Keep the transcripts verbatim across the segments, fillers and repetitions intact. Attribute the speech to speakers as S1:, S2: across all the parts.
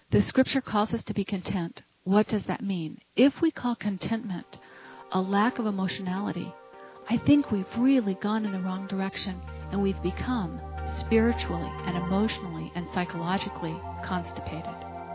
S1: The Scripture calls us to be content. What does that mean? If we call contentment a lack of emotionality, I think we've really gone in the wrong direction, and we've become spiritually and emotionally and psychologically constipated.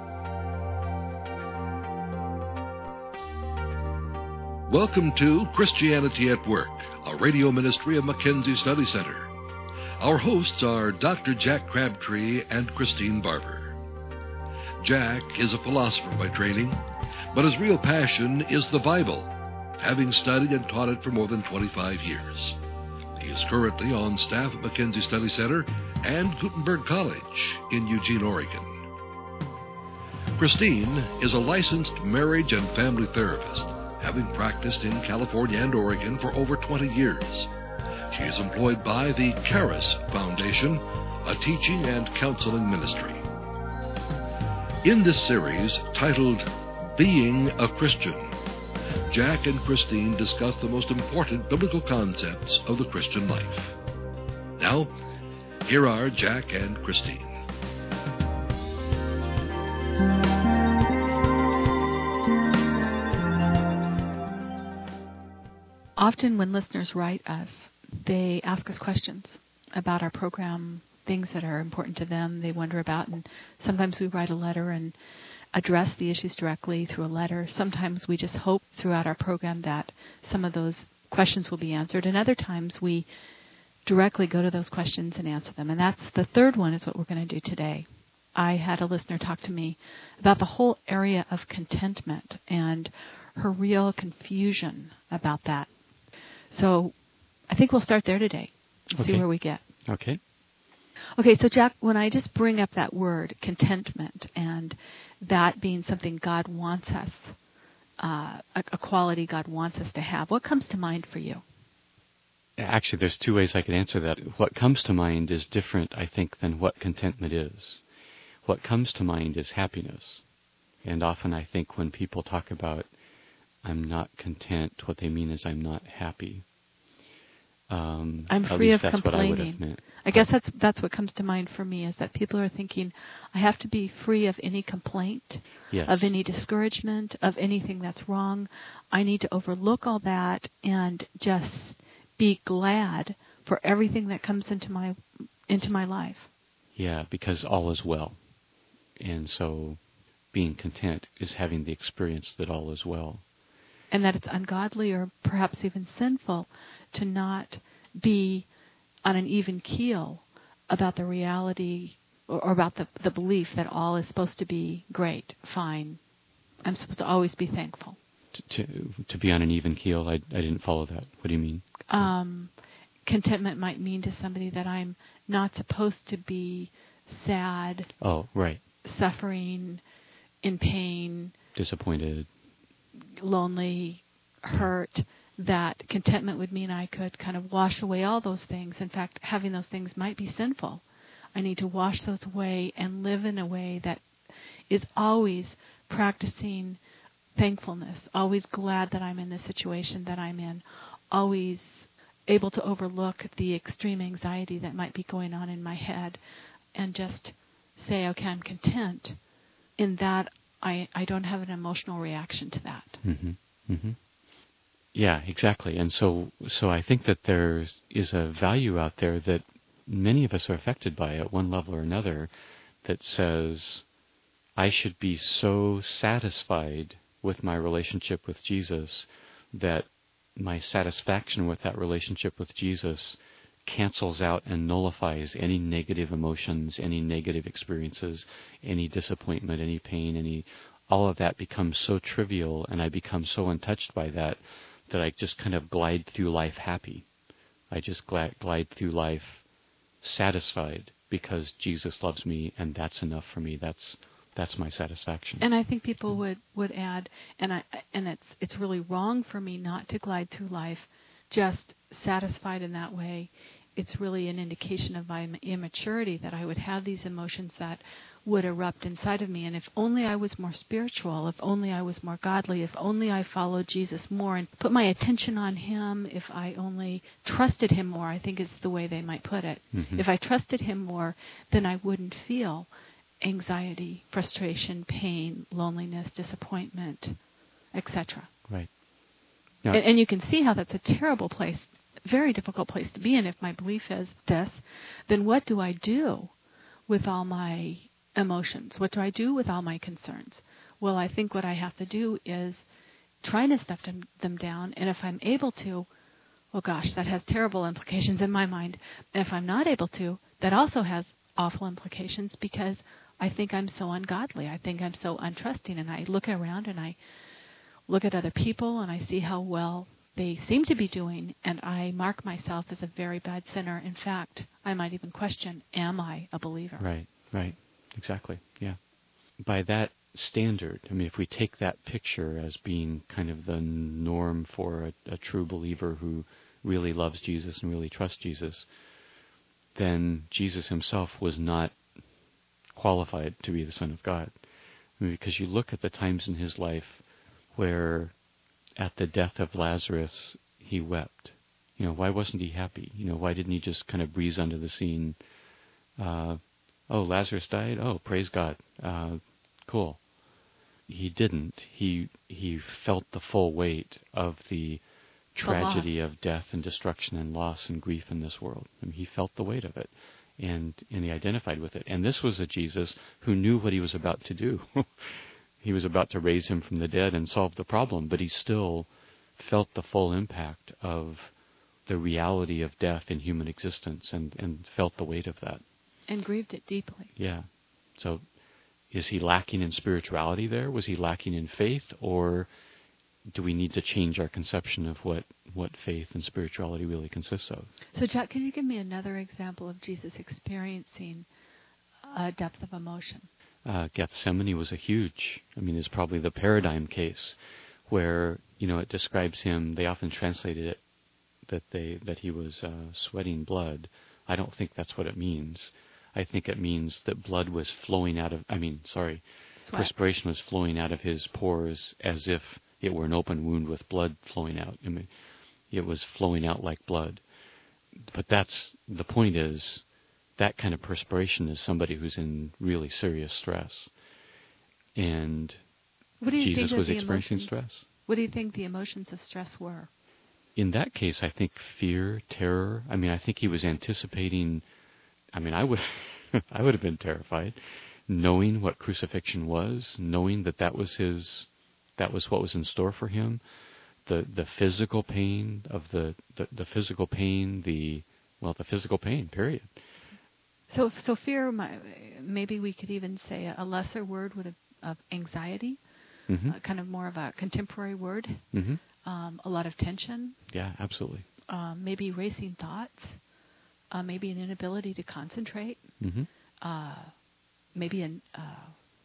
S2: Welcome to Christianity at Work, a radio ministry of Mackenzie Study Center. Our hosts are Doctor Jack Crabtree and Christine Barber. Jack is a philosopher by training, but his real passion is the Bible, having studied and taught it for more than twenty-five years. He is currently on staff at Mackenzie Study Center and Gutenberg College in Eugene, Oregon. Christine is a licensed marriage and family therapist, having practiced in California and Oregon for over twenty years. She is employed by the Charis Foundation, a teaching and counseling ministry. In this series, titled Being a Christian, Jack and Christine discuss the most important biblical concepts of the Christian life. Now, here are Jack and Christine.
S1: Often when listeners write us, they ask us questions about our program, things that are important to them, they wonder about, and sometimes we write a letter and address the issues directly through a letter. Sometimes we just hope throughout our program that some of those questions will be answered, and other times we directly go to those questions and answer them. And that's the third one is what we're going to do today. I had a listener talk to me about the whole area of contentment and her real confusion about that. So I think we'll start there today and
S3: okay.
S1: see where we get.
S3: Okay.
S1: Okay, so Jack, when I just bring up that word, contentment, and that being something God wants us, uh, a, a quality God wants us to have, what comes to mind for you?
S3: Actually, there's two ways I could answer that. What comes to mind is different, I think, than what contentment is. What comes to mind is happiness. And often I think when people talk about I'm not content, what they mean is I'm not happy. Um,
S1: I'm
S3: at
S1: free
S3: least
S1: of
S3: that's
S1: complaining.
S3: What I, would have meant.
S1: I guess that's that's what comes to mind for me is that people are thinking I have to be free of any complaint,
S3: yes.
S1: of any discouragement, of anything that's wrong. I need to overlook all that and just be glad for everything that comes into my into my life.
S3: Yeah, because all is well. And so being content is having the experience that all is well.
S1: And that it's ungodly or perhaps even sinful to not be on an even keel about the reality or, or about the, the belief that all is supposed to be great, fine. I'm supposed to always be thankful.
S3: To to, to be on an even keel, I, I didn't follow that. What do you mean?
S1: Um, contentment might mean to somebody that I'm not supposed to be sad.
S3: Oh, right.
S1: Suffering, in pain.
S3: Disappointed.
S1: Lonely, hurt. That contentment would mean I could kind of wash away all those things. In fact, having those things might be sinful. I need to wash those away and live in a way that is always practicing thankfulness, always glad that I'm in the situation that I'm in, always able to overlook the extreme anxiety that might be going on in my head and just say, okay, I'm content in that I, I don't have an emotional reaction to that.
S3: Mm-hmm. Mm-hmm. Yeah, exactly. And so so I think that there is a value out there that many of us are affected by at one level or another that says, I should be so satisfied with my relationship with Jesus that my satisfaction with that relationship with Jesus cancels out and nullifies any negative emotions, any negative experiences, any disappointment, any pain, any all of that becomes so trivial, and I become so untouched by that that I just kind of glide through life happy. I just glide, glide through life satisfied because Jesus loves me, and that's enough for me. That's that's my satisfaction.
S1: And I think people would, would add, and I and it's it's really wrong for me not to glide through life just satisfied in that way. It's really an indication of my immaturity that I would have these emotions that would erupt inside of me. And if only I was more spiritual, if only I was more godly, if only I followed Jesus more and put my attention on him, if I only trusted him more, I think is the way they might put it.
S3: Mm-hmm.
S1: If I trusted him more, then I wouldn't feel anxiety, frustration, pain, loneliness, disappointment, et cetera.
S3: Right.
S1: And, and you can see how that's a terrible place, very difficult place to be in. If my belief is this, then what do I do with all my emotions? What do I do with all my concerns? Well, I think what I have to do is try to stuff them, them down. And if I'm able to, well, gosh, that has terrible implications in my mind. And if I'm not able to, that also has awful implications because I think I'm so ungodly. I think I'm so untrusting. And I look around and I look at other people and I see how well they seem to be doing, and I mark myself as a very bad sinner. In fact, I might even question, am I a believer?
S3: Right, right, exactly, yeah. By that standard, I mean, if we take that picture as being kind of the norm for a, a true believer who really loves Jesus and really trusts Jesus, then Jesus himself was not qualified to be the Son of God. I mean, because you look at the times in his life where at the death of Lazarus he wept. You know, why wasn't he happy? You know, why didn't he just kind of breeze onto the scene? Uh, oh, Lazarus died? Oh, praise God. Uh, cool. He didn't. He he felt the full weight of the tragedy
S1: the
S3: of death and destruction and loss and grief in this world. I mean, he felt the weight of it, and and he identified with it. And this was a Jesus who knew what he was about to do. He was about to raise him from the dead and solve the problem, but he still felt the full impact of the reality of death in human existence and, and felt the weight of that.
S1: And grieved it deeply.
S3: Yeah. So is he lacking in spirituality there? Was he lacking in faith? Or do we need to change our conception of what, what faith and spirituality really consists of?
S1: So, Jack, can you give me another example of Jesus experiencing a depth of emotion?
S3: Uh, Gethsemane was a huge, I mean, it's probably the paradigm case where, you know, it describes him, they often translated it that they that he was uh, sweating blood. I don't think that's what it means. I think it means that blood was flowing out of, I mean, sorry,
S1: Sweat.
S3: Perspiration was flowing out of his pores as if it were an open wound with blood flowing out. I mean, it was flowing out like blood. But that's, the point is, that kind of perspiration is somebody who's in really serious stress. And Jesus was experiencing
S1: emotions,
S3: stress.
S1: What do you think the emotions of stress were?
S3: In that case, I think fear, terror. I mean, I think he was anticipating, I mean, I would I would have been terrified, knowing what crucifixion was, knowing that that was his, that was what was in store for him. The the physical pain of the, the, the physical pain, the, well, the physical pain, period.
S1: So, so fear, maybe we could even say a lesser word would have of anxiety,
S3: mm-hmm.
S1: uh, kind of more of a contemporary word.
S3: Mm-hmm.
S1: Um, a lot of tension.
S3: Yeah, absolutely.
S1: Um, maybe racing thoughts. Uh, maybe an inability to concentrate.
S3: Mm-hmm.
S1: Uh, maybe an uh,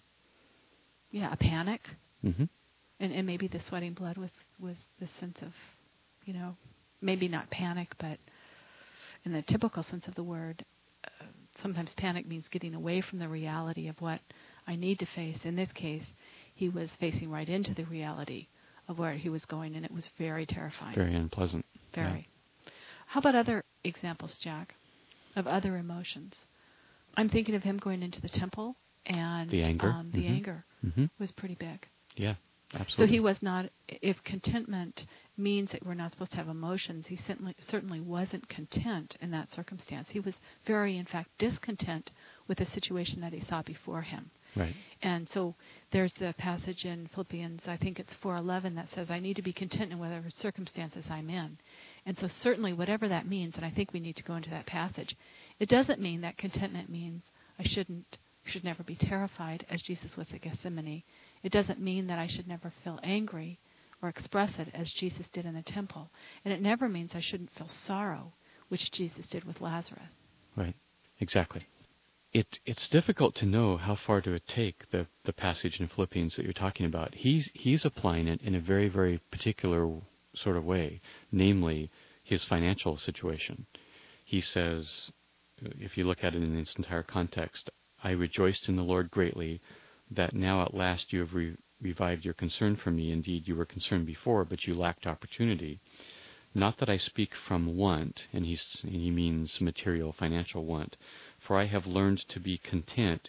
S1: yeah a panic.
S3: Mm-hmm.
S1: And, and maybe the sweating blood was was the sense of, you know, maybe not panic, but in the typical sense of the word. Uh, Sometimes panic means getting away from the reality of what I need to face. In this case, he was facing right into the reality of where he was going, and it was very terrifying.
S3: Very unpleasant.
S1: Very.
S3: Yeah.
S1: How about other examples, Jack, of other emotions? I'm thinking of him going into the temple, and
S3: the anger,
S1: um, the
S3: mm-hmm.
S1: anger
S3: mm-hmm.
S1: was pretty big.
S3: Yeah, absolutely.
S1: So he was not, if contentment means that we're not supposed to have emotions, he certainly, certainly wasn't content in that circumstance. He was very, in fact, discontent with the situation that he saw before him.
S3: Right.
S1: And so there's the passage in Philippians, I think it's four eleven, that says, I need to be content in whatever circumstances I'm in. And so certainly whatever that means, and I think we need to go into that passage, it doesn't mean that contentment means I shouldn't, should never be terrified, as Jesus was at Gethsemane. It doesn't mean that I should never feel angry or express it as Jesus did in the temple. And it never means I shouldn't feel sorrow, which Jesus did with Lazarus.
S3: Right, exactly. It, it's difficult to know how far to take the, the passage in Philippians that you're talking about. He's, he's applying it in a very, very particular sort of way, namely his financial situation. He says, if you look at it in its entire context, I rejoiced in the Lord greatly that now at last you have re- revived your concern for me. Indeed, you were concerned before, but you lacked opportunity. Not that I speak from want, and, he's, and he means material, financial want, for I have learned to be content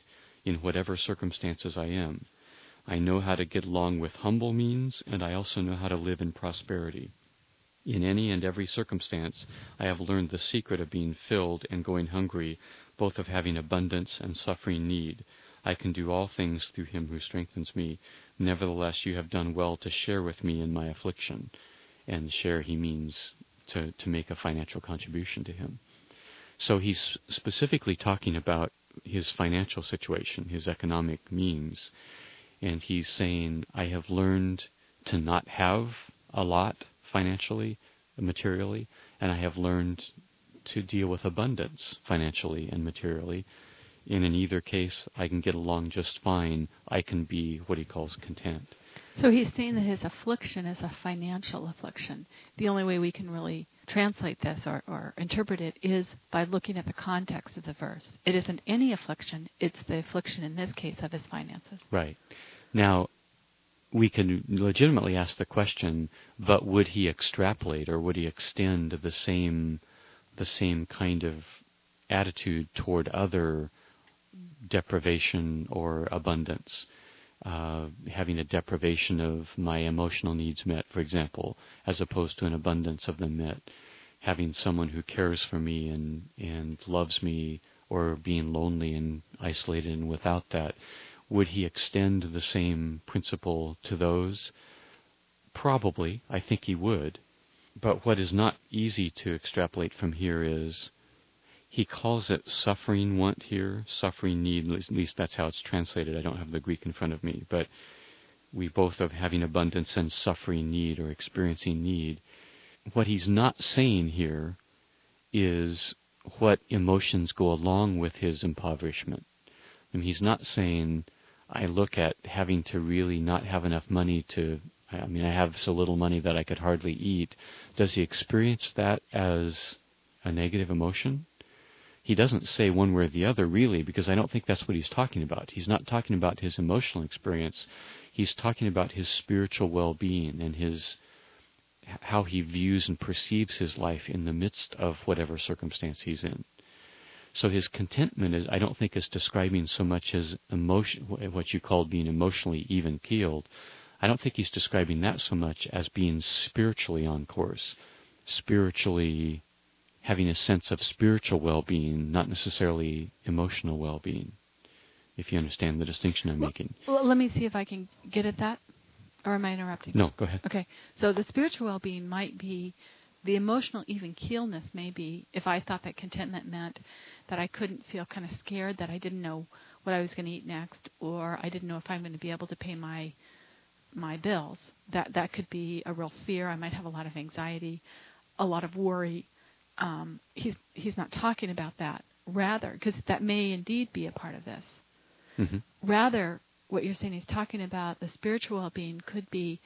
S3: in whatever circumstances I am. I know how to get along with humble means, and I also know how to live in prosperity. In any and every circumstance, I have learned the secret of being filled and going hungry, both of having abundance and suffering need. I can do all things through him who strengthens me. Nevertheless, you have done well to share with me in my affliction. And share, he means to, to make a financial contribution to him. So he's specifically talking about his financial situation, his economic means. And he's saying, I have learned to not have a lot financially, materially, and I have learned to deal with abundance financially and materially. And in either case, I can get along just fine. I can be what he calls content.
S1: So he's saying that his affliction is a financial affliction. The only way we can really translate this or, or interpret it is by looking at the context of the verse. It isn't any affliction. It's the affliction in this case of his finances.
S3: Right. Now, we can legitimately ask the question, but would he extrapolate or would he extend the same the same kind of attitude toward other deprivation or abundance? Uh, having a deprivation of my emotional needs met, for example, as opposed to an abundance of them met. Having someone who cares for me and, and loves me, or being lonely and isolated and without that. Would he extend the same principle to those? Probably. I think he would. But what is not easy to extrapolate from here is he calls it suffering want here, suffering need. At least that's how it's translated. I don't have the Greek in front of me. But we both are having abundance and suffering need or experiencing need. What he's not saying here is what emotions go along with his impoverishment. I mean, he's not saying, I look at having to really not have enough money to, I mean, I have so little money that I could hardly eat. Does he experience that as a negative emotion? He doesn't say one way or the other, really, because I don't think that's what he's talking about. He's not talking about his emotional experience. He's talking about his spiritual well-being and his how he views and perceives his life in the midst of whatever circumstance he's in. So his contentment, is, I don't think, is describing so much as emotion, what you called being emotionally even-keeled. I don't think he's describing that so much as being spiritually on course, spiritually having a sense of spiritual well-being, not necessarily emotional well-being, if you understand the distinction I'm
S1: well,
S3: making.
S1: Well, let me see if I can get at that. Or am I interrupting?
S3: No, go ahead.
S1: Okay. So the spiritual well-being might be, the emotional even-keelness may be, if I thought that contentment meant that I couldn't feel kind of scared, that I didn't know what I was going to eat next, or I didn't know if I'm going to be able to pay my my bills. That that could be a real fear. I might have a lot of anxiety, a lot of worry. Um, he's he's not talking about that. Rather, because that may indeed be a part of this. Mm-hmm. Rather, what you're saying, he's talking about the spiritual well-being could be,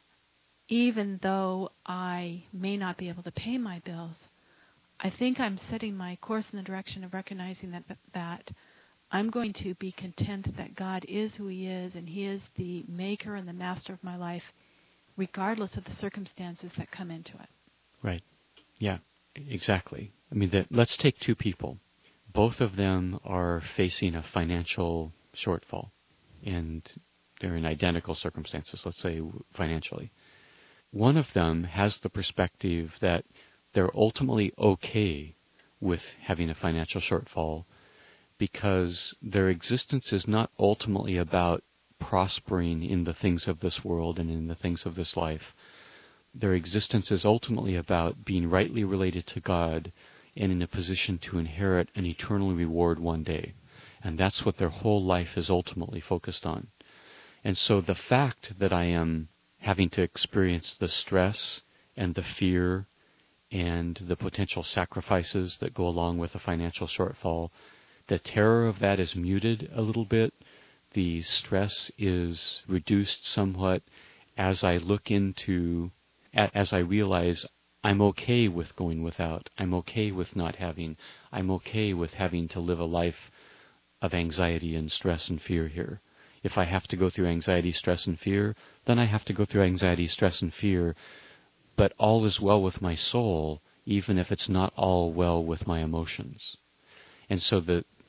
S1: even though I may not be able to pay my bills, I think I'm setting my course in the direction of recognizing that that I'm going to be content that God is who he is, and he is the maker and the master of my life, regardless of the circumstances that come into it.
S3: Right. Yeah, exactly. I mean, that, let's take two people. Both of them are facing a financial shortfall, and they're in identical circumstances, let's say financially. One of them has the perspective that they're ultimately okay with having a financial shortfall because their existence is not ultimately about prospering in the things of this world and in the things of this life. Their existence is ultimately about being rightly related to God and in a position to inherit an eternal reward one day. And that's what their whole life is ultimately focused on. And so the fact that I am having to experience the stress and the fear and the potential sacrifices that go along with a financial shortfall, the terror of that is muted a little bit. The stress is reduced somewhat as I look into, as I realize I'm okay with going without. I'm okay with not having. I'm okay with having to live a life of anxiety and stress and fear here. If I have to go through anxiety, stress, and fear, then I have to go through anxiety, stress, and fear. But all is well with my soul, even if it's not all well with my emotions. And so the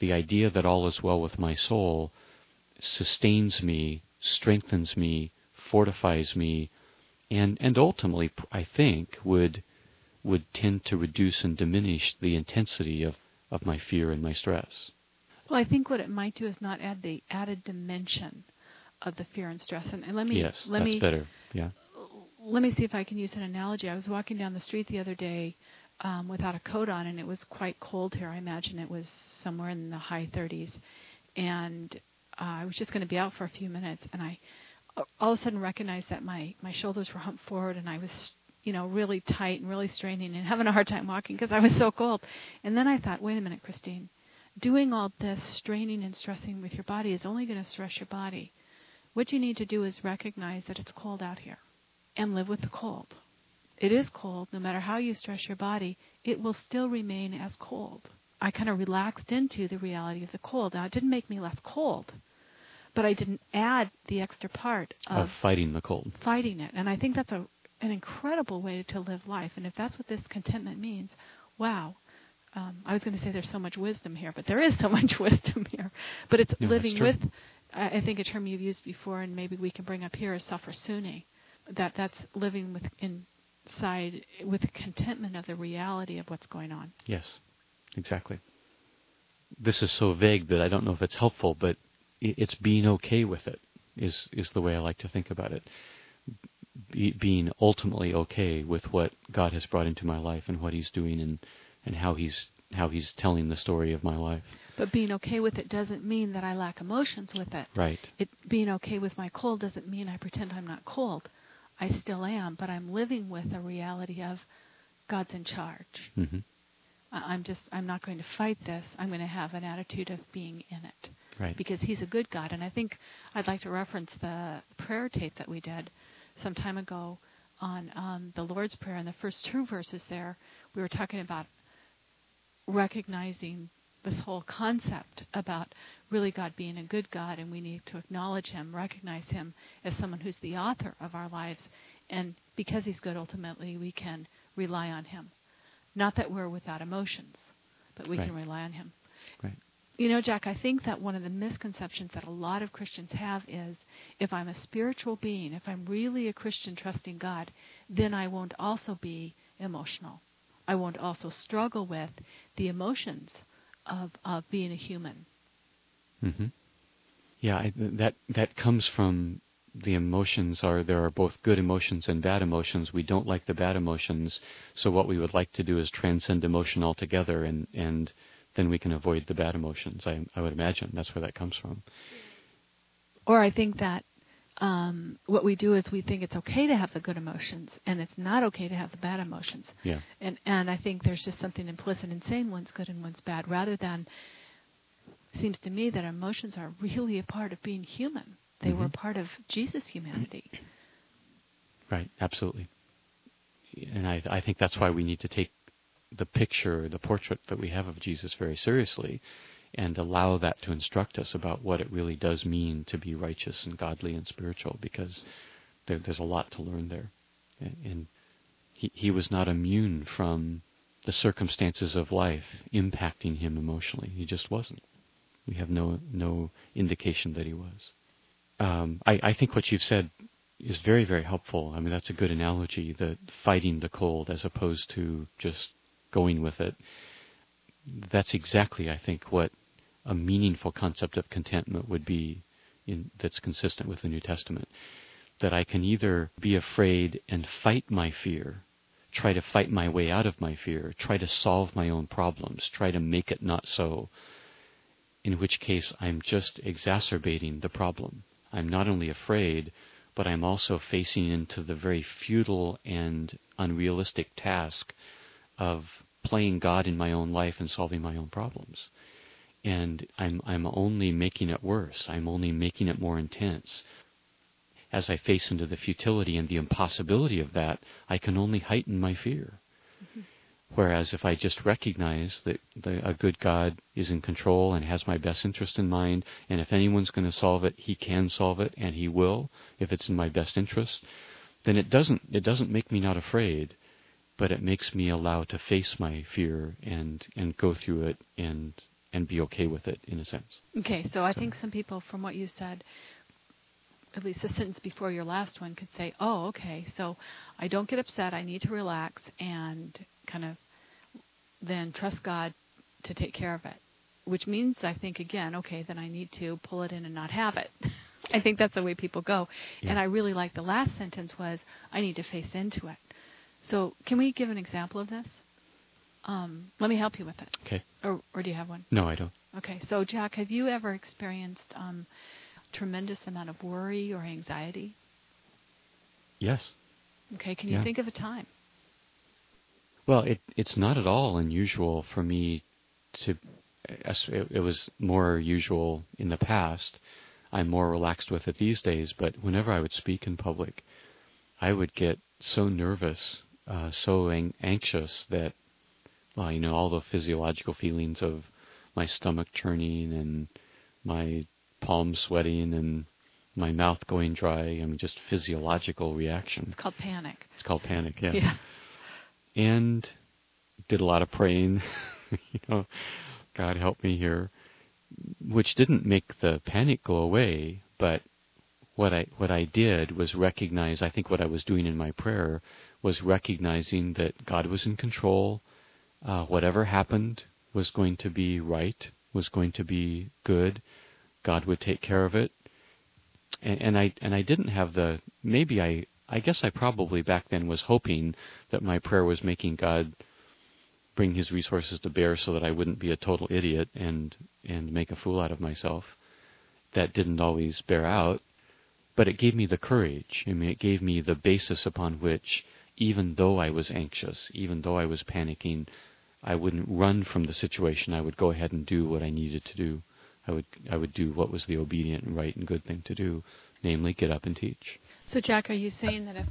S3: the idea that all is well with my soul sustains me, strengthens me, fortifies me, and, and ultimately, I think, would would tend to reduce and diminish the intensity of, of my fear and my stress.
S1: Well, I think what it might do is not add the added dimension of the fear and stress. And, and let me
S3: yes,
S1: let
S3: that's
S1: me
S3: better. Yeah.
S1: Let me see if I can use an analogy. I was walking down the street the other day um, without a coat on, and it was quite cold here. I imagine it was somewhere in the high thirties, and uh, I was just going to be out for a few minutes, and I all of a sudden recognized that my my shoulders were humped forward, and I was, you know, really tight and really straining and having a hard time walking because I was so cold. And then I thought, wait a minute, Christine, doing all this straining and stressing with your body is only going to stress your body. What you need to do is recognize that it's cold out here and live with the cold. It is cold. No matter how you stress your body, it will still remain as cold. I kind of relaxed into the reality of the cold. Now, it didn't make me less cold, but I didn't add the extra part of,
S3: of fighting the cold.
S1: Fighting it. And I think that's a an incredible way to live life. And if that's what this contentment means, wow. Um, I was going to say there's so much wisdom here, but there is so much wisdom here. But it's
S3: no,
S1: living with, I think a term you've used before, and maybe we can bring up here, is safarsuni. That that's living with inside with the contentment of the reality of what's going on.
S3: Yes, exactly. This is so vague that I don't know if it's helpful, but it's being okay with it is is the way I like to think about it. Be, being ultimately okay with what God has brought into my life and what He's doing and, and how He's how He's telling the story of my life.
S1: But being okay with it doesn't mean that I lack emotions with it.
S3: Right.
S1: It being okay with my cold doesn't mean I pretend I'm not cold. I still am, but I'm living with a reality of God's in charge.
S3: Mm-hmm.
S1: I'm just, I'm not going to fight this. I'm going to have an attitude of being in it.
S3: Right.
S1: Because He's a good God. And I think I'd like to reference the prayer tape that we did some time ago on um, the Lord's Prayer. In the first two verses there, we were talking about recognizing this whole concept about really God being a good God, and we need to acknowledge Him, recognize Him as someone who's the author of our lives. And because He's good, ultimately, we can rely on Him. Not that we're without emotions, but we
S3: right.
S1: can rely on Him.
S3: Right.
S1: You know, Jack, I think that one of the misconceptions that a lot of Christians have is if I'm a spiritual being, if I'm really a Christian trusting God, then I won't also be emotional. I won't also struggle with the emotions of, of being a human.
S3: Mm-hmm. Yeah, I, that that comes from the emotions are, there are both good emotions and bad emotions. We don't like the bad emotions, so what we would like to do is transcend emotion altogether, and, and then we can avoid the bad emotions. I, I would imagine that's where that comes from.
S1: Or I think that um, what we do is we think it's okay to have the good emotions, and it's not okay to have the bad emotions.
S3: Yeah.
S1: And and I think there's just something implicit in saying one's good and one's bad, rather than, it seems to me that emotions are really a part of being human. They
S3: mm-hmm.
S1: were part of Jesus' humanity.
S3: Right, absolutely. And I, I think that's why we need to take the picture, the portrait that we have of Jesus very seriously, and allow that to instruct us about what it really does mean to be righteous and godly and spiritual, because there, there's a lot to learn there. And, and he, he was not immune from the circumstances of life impacting him emotionally. He just wasn't. We have no no indication that he was. Um, I, I think what you've said is very, very helpful. I mean, that's a good analogy, the fighting the cold as opposed to just going with it. That's exactly, I think, what a meaningful concept of contentment would be in, that's consistent with the New Testament. That I can either be afraid and fight my fear, try to fight my way out of my fear, try to solve my own problems, try to make it not so, in which case I'm just exacerbating the problem. I'm not only afraid, but I'm also facing into the very futile and unrealistic task of playing God in my own life and solving my own problems. And I'm I'm only making it worse. I'm only making it more intense. As I face into the futility and the impossibility of that, I can only heighten my fear. Mm-hmm. Whereas if I just recognize that the, a good God is in control and has my best interest in mind, and if anyone's going to solve it, He can solve it, and He will, if it's in my best interest, then it doesn't it doesn't make me not afraid, but it makes me allow to face my fear and, and go through it and and be okay with it in a sense.
S1: Okay, so I
S3: So-
S1: think some people, from what you said, at least the sentence before your last one, could say, oh, okay, so I don't get upset, I need to relax and kind of then trust God to take care of it. Which means, I think, again, okay, then I need to pull it in and not have it. I think that's the way people go.
S3: Yeah.
S1: And I really like the last sentence was, I need to face into it. So can we give an example of this? Um, let me help you with it.
S3: Okay.
S1: Or, or do you have one?
S3: No, I don't.
S1: Okay. So, Jack, have you ever experienced um, tremendous amount of worry or anxiety?
S3: Yes.
S1: Okay. Can you
S3: Yeah.
S1: think of a time?
S3: Well, it it's not at all unusual for me to. It, it was more usual in the past. I'm more relaxed with it these days. But whenever I would speak in public, I would get so nervous, uh, so ang- anxious that, well, you know, all the physiological feelings of my stomach churning and my palms sweating and my mouth going dry. I mean, just physiological reaction.
S1: It's called panic.
S3: It's called panic, yeah.
S1: Yeah.
S3: And did a lot of praying, you know, God help me here, which didn't make the panic go away, but what I what I did was recognize, I think what I was doing in my prayer was recognizing that God was in control, uh, whatever happened was going to be right, was going to be good, God would take care of it, and, and I and I didn't have the, maybe I, I guess I probably back then was hoping that my prayer was making God bring his resources to bear so that I wouldn't be a total idiot and, and make a fool out of myself. That didn't always bear out, but it gave me the courage. I mean, it gave me the basis upon which, even though I was anxious, even though I was panicking, I wouldn't run from the situation. I would go ahead and do what I needed to do. I would I would do what was the obedient and right and good thing to do, namely get up and teach.
S1: So, Jack, are you saying that if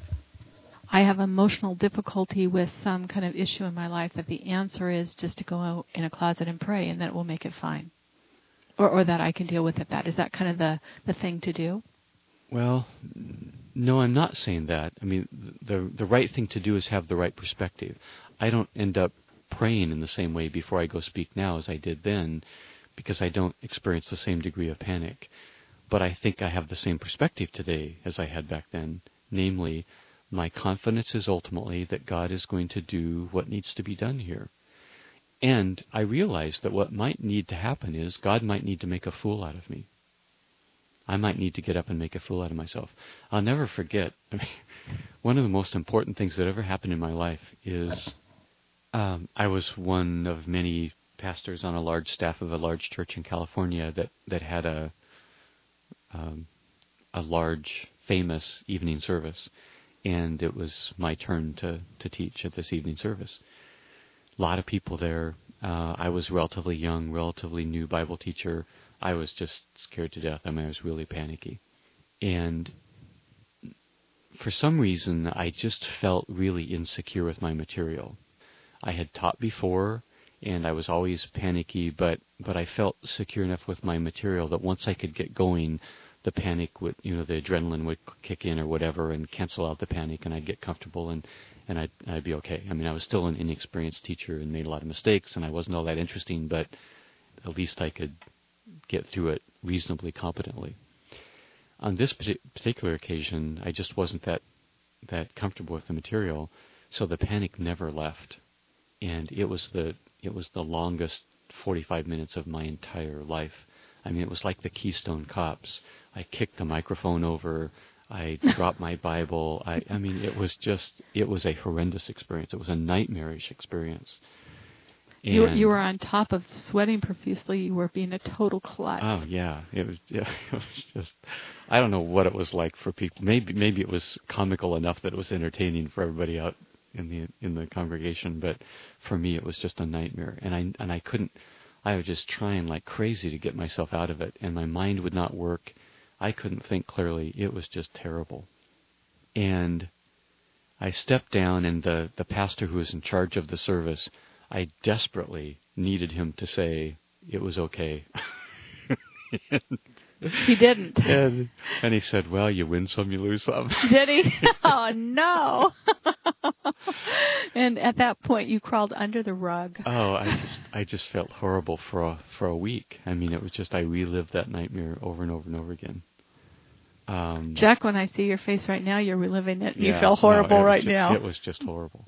S1: I have emotional difficulty with some kind of issue in my life, that the answer is just to go out in a closet and pray, and that it will make it fine? Or, or that I can deal with it? That is that kind of the, the thing to do?
S3: Well, no, I'm not saying that. I mean, the the right thing to do is have the right perspective. I don't end up praying in the same way before I go speak now as I did then, because I don't experience the same degree of panic. But I think I have the same perspective today as I had back then, namely, my confidence is ultimately that God is going to do what needs to be done here. And I realize that what might need to happen is God might need to make a fool out of me. I might need to get up and make a fool out of myself. I'll never forget, I mean, one of the most important things that ever happened in my life is um, I was one of many pastors on a large staff of a large church in California that, that had a um, a large, famous evening service. And it was my turn to, to teach at this evening service. A lot of people there. Uh, I was relatively young, relatively new Bible teacher. I was just scared to death. I mean, I was really panicky. And for some reason, I just felt really insecure with my material. I had taught before, and I was always panicky, but, but I felt secure enough with my material that once I could get going, the panic would, you know, the adrenaline would kick in or whatever and cancel out the panic, and I'd get comfortable and, and I'd, I'd be okay. I mean, I was still an inexperienced teacher and made a lot of mistakes, and I wasn't all that interesting, but at least I could get through it reasonably competently. On this particular occasion, I just wasn't that, that comfortable with the material, so the panic never left. And it was the, it was the longest forty-five minutes of my entire life. I mean, it was like the Keystone Cops. I kicked the microphone over. I dropped my Bible. I, I mean, it was just, it was a horrendous experience. It was a nightmarish experience. And
S1: You, you were on top of sweating profusely. You were being a total klutz.
S3: Oh, yeah. It was, yeah, it was just, I don't know what it was like for people. Maybe, maybe it was comical enough that it was entertaining for everybody out in the, in the congregation, but for me it was just a nightmare. And I, and I couldn't, I was just trying like crazy to get myself out of it, and my mind would not work. I couldn't think clearly. It was just terrible. And I stepped down, and the, the pastor who was in charge of the service, I desperately needed him to say it was okay.
S1: He didn't.
S3: And, and he said, well, you win some, you lose some.
S1: Did he? Oh, no. And at that point, you crawled under the rug.
S3: Oh, I just I just felt horrible for a, for a week. I mean, it was just, I relived that nightmare over and over and over again. Um,
S1: Jack, when I see your face right now, you're reliving it.
S3: Yeah,
S1: you feel horrible
S3: no,
S1: right
S3: just,
S1: now.
S3: It was just horrible.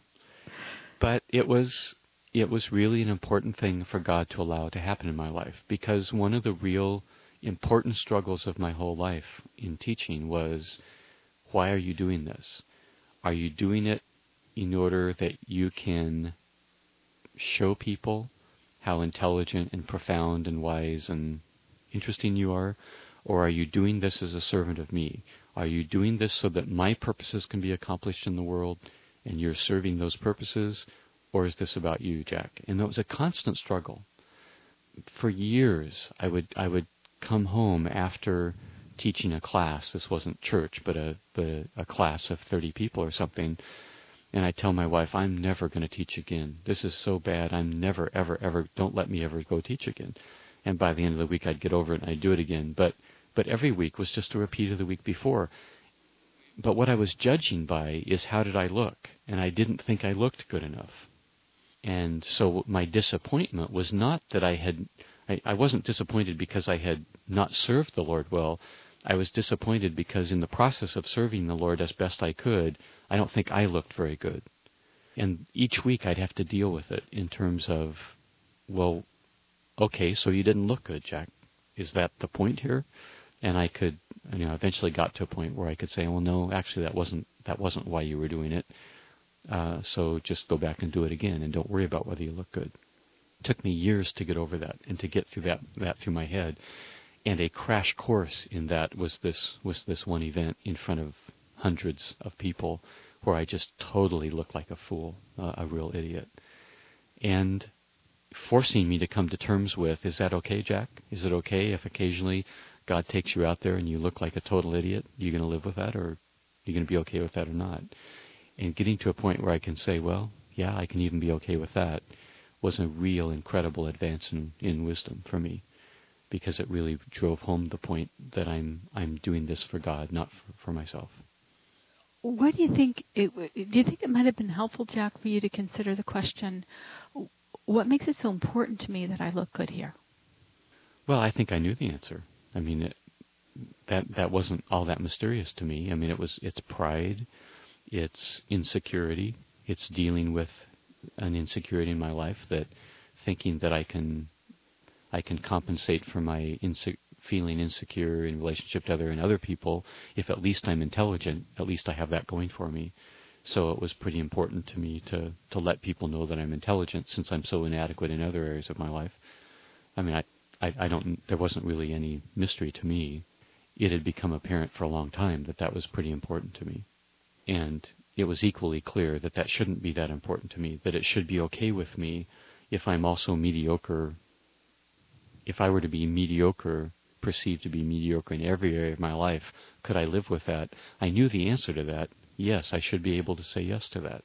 S3: But it was it was really an important thing for God to allow to happen in my life, because one of the real important struggles of my whole life in teaching was, why are you doing this? Are you doing it in order that you can show people how intelligent and profound and wise and interesting you are? Or are you doing this as a servant of me? Are you doing this so that my purposes can be accomplished in the world and you're serving those purposes? Or is this about you, Jack? And it was a constant struggle. For years, I would I would come home after teaching a class. This wasn't church, but a but a, a class of thirty people or something. And I tell my wife, I'm never going to teach again. This is so bad. I'm never, ever, ever, don't let me ever go teach again. And by the end of the week, I'd get over it and I'd do it again. But but every week was just a repeat of the week before. But what I was judging by is, how did I look? And I didn't think I looked good enough. And so my disappointment was not that I had, I, I wasn't disappointed because I had not served the Lord well. I was disappointed because in the process of serving the Lord as best I could, I don't think I looked very good. And each week I'd have to deal with it in terms of, well, okay, so you didn't look good, Jack. Is that the point here? And I could, you know, eventually got to a point where I could say, well, no, actually that wasn't that wasn't why you were doing it. Uh, so just go back and do it again, and don't worry about whether you look good. It took me years to get over that and to get through that that through my head. And a crash course in that was this was this one event in front of hundreds of people where I just totally looked like a fool, uh, a real idiot. And forcing me to come to terms with, is that okay, Jack? Is it okay if occasionally God takes you out there and you look like a total idiot? Are you going to live with that, or are you going to be okay with that or not? And getting to a point where I can say, well, yeah, I can even be okay with that, was a real incredible advance in, in wisdom for me, because it really drove home the point that I'm I'm doing this for God, not for, for myself.
S1: What do you think? It, do you think it might have been helpful, Jack, for you to consider the question, what makes it so important to me that I look good here?
S3: Well, I think I knew the answer. I mean, it, that that wasn't all that mysterious to me. I mean, it was it's pride, it's insecurity, it's dealing with an insecurity in my life, that thinking that I can I can compensate for my inse- feeling insecure in relationship to other and other people if at least I'm intelligent. At least I have that going for me. So it was pretty important to me to, to let people know that I'm intelligent, since I'm so inadequate in other areas of my life. I mean, I, I, I don't. There wasn't really any mystery to me. It had become apparent for a long time that that was pretty important to me. And it was equally clear that that shouldn't be that important to me, that it should be okay with me if I'm also mediocre. If I were to be mediocre, perceived to be mediocre in every area of my life, could I live with that? I knew the answer to that. Yes, I should be able to say yes to that.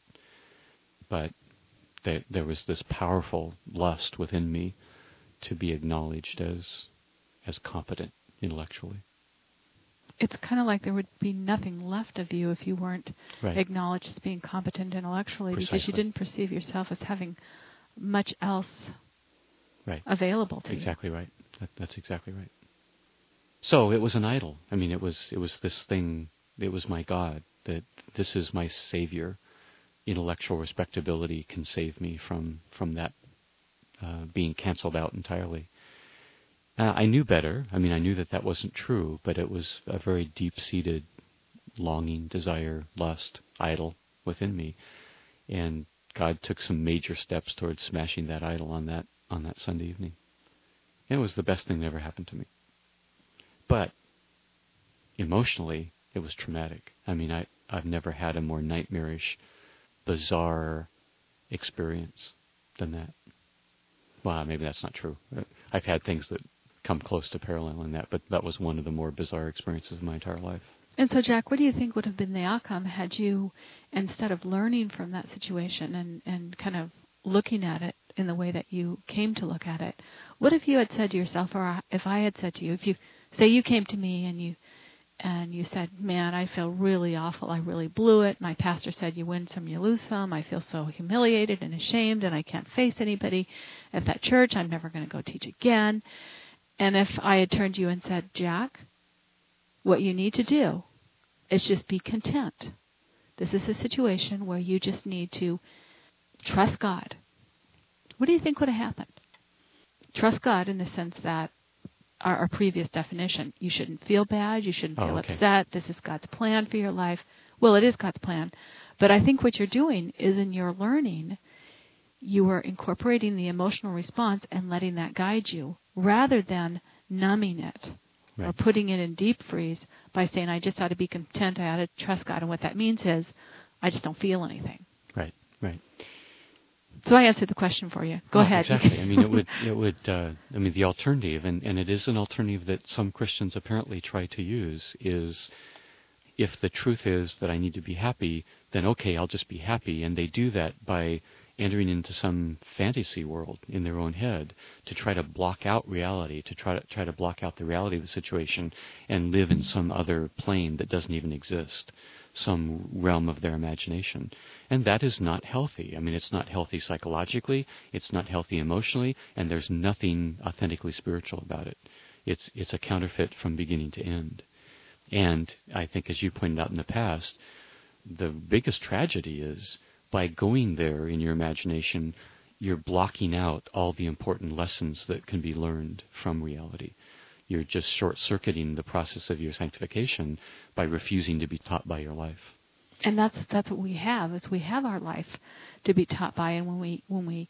S3: But there, there was this powerful lust within me to be acknowledged as as competent intellectually.
S1: It's kind of like there would be nothing left of you if you weren't
S3: right.
S1: acknowledged as being competent intellectually,
S3: Precisely.
S1: because you didn't perceive yourself as having much else
S3: right.
S1: available to
S3: exactly
S1: you. Exactly
S3: right. That, that's exactly right. So it was an idol. I mean, it was it was this thing. It was my God. That this is my Savior. Intellectual respectability can save me from from that uh, being canceled out entirely. Uh, I knew better. I mean, I knew that that wasn't true, but it was a very deep-seated longing, desire, lust, idol within me. And God took some major steps towards smashing that idol on that on that Sunday evening. And it was the best thing that ever happened to me. But emotionally, it was traumatic. I mean, I, I've never had a more nightmarish, bizarre experience than that. Well, maybe that's not true. I've had things that come close to paralleling that, but that was one of the more bizarre experiences of my entire life.
S1: And so, Jack, what do you think would have been the outcome had you, instead of learning from that situation and, and kind of looking at it in the way that you came to look at it, what if you had said to yourself, or if I had said to you, if you say you came to me and you and you said, man, I feel really awful. I really blew it. My pastor said you win some, you lose some. I feel so humiliated and ashamed, and I can't face anybody at that church. I'm never going to go teach again. And if I had turned to you and said, Jack, what you need to do is just be content. This is a situation where you just need to trust God. What do you think would have happened? Trust God in the sense that our, our previous definition, you shouldn't feel bad, you shouldn't feel
S3: oh, okay.
S1: upset, this is God's plan for your life. Well, it is God's plan. But I think what you're doing is in your learning, you are incorporating the emotional response and letting that guide you rather than numbing it. Right. Or putting it in deep freeze by saying, I just ought to be content, I ought to trust God. And what that means is, I just don't feel anything.
S3: Right, right.
S1: So I answered the question for you. Go
S3: oh,
S1: ahead.
S3: Exactly. I mean, it would, it would. Uh, I mean, the alternative, and, and it is an alternative that some Christians apparently try to use, is if the truth is that I need to be happy, then okay, I'll just be happy. And they do that by entering into some fantasy world in their own head to try to block out reality, to try to try to block out the reality of the situation and live in some other plane that doesn't even exist, some realm of their imagination. And that is not healthy. I mean, it's not healthy psychologically, it's not healthy emotionally, and there's nothing authentically spiritual about it. It's it's a counterfeit from beginning to end. And I think, as you pointed out in the past, the biggest tragedy is by going there in your imagination, you're blocking out all the important lessons that can be learned from reality. You're just short-circuiting the process of your sanctification by refusing to be taught by your life.
S1: And that's that's what we have, is we have our life to be taught by, and when we when we